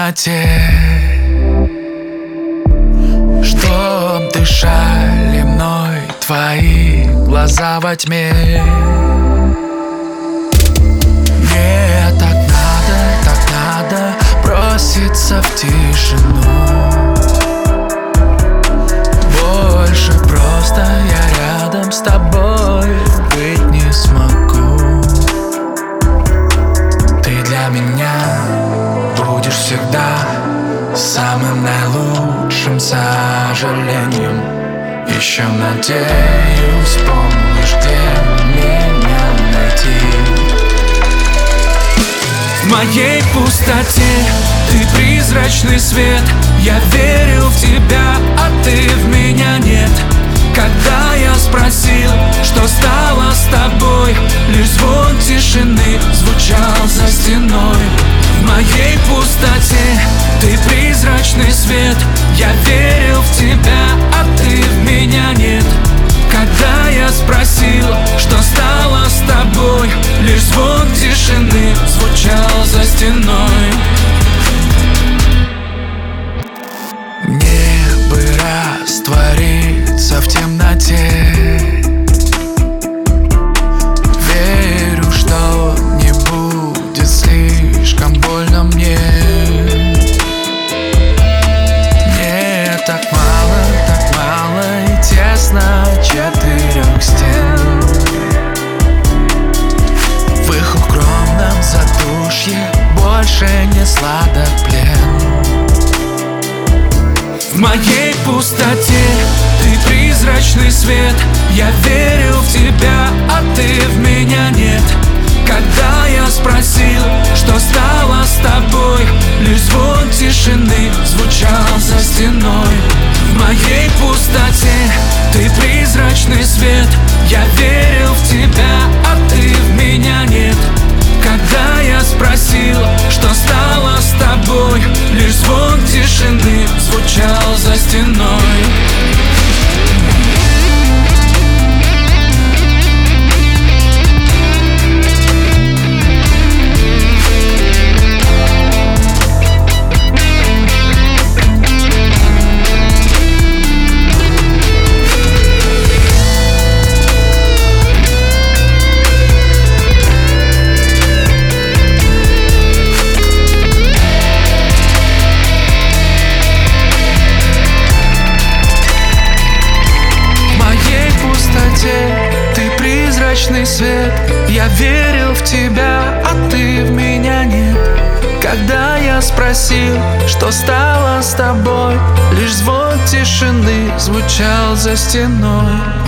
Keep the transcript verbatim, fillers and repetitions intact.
темноте, чтоб дышали мной твои глаза во тьме. Мне так надо, так надо броситься в тишину. Больше просто я рядом с тобой быть не смогу. Ты для меня будешь всегда самым наилучшим сожалением. Еще надеюсь, помнишь, где меня найти. В моей пустоте ты призрачный свет. Я верю в тебя, а ты в меня нет. Когда я спросил, что стало с тобой, лишь звон тишины звучал за стеной. В моей пустоте ты призрачный свет. Я верил в тебя, а ты в меня нет. Когда я спросил, что стало с тобой, лишь звон тишины звучал за стеной. Мне бы раствориться в темноте. Верю, что не будет слишком больно мне. Мне так мало, так мало и тесно четырех стен. В их укромном задушье больше не сладок плен. В моей пустоте ты призрачный свет. Я верю в тебя, а ты в меня нет. Когда я спросил, что стало с тобой, лишь звон тишины звучал за стеной. В моей пустоте ты призрачный свет. Я верил в тебя, а ты в меня нет. Когда я спросил, что стало с тобой, лишь звон тишины звучал за стеной. Ты призрачный свет. Я верил в тебя, а ты в меня нет. Когда я спросил, что стало с тобой, лишь звон тишины звучал за стеной.